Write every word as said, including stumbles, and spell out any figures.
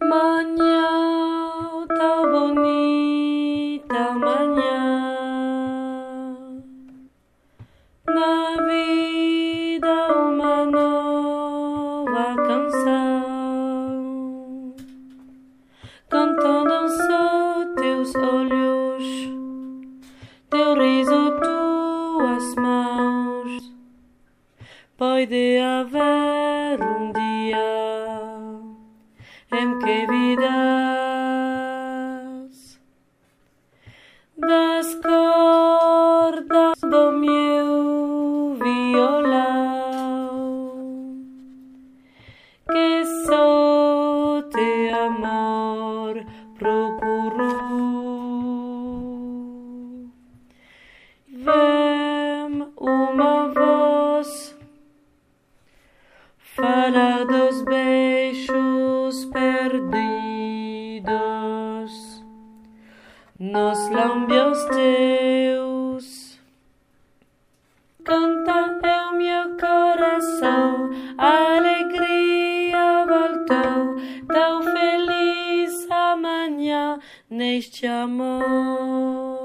manhã, tão bonita manhã, na vida uma nova canção, cantando só teus olhos, teu riso, tuas mãos. Pode haver um dia em que vidas das cordas do meu violão, que só te amor procurou. Vem uma voz falar dos beijos perdidos nos lábios teus. Canta é o meu coração, a alegria voltou, tão feliz amanhã neste amor.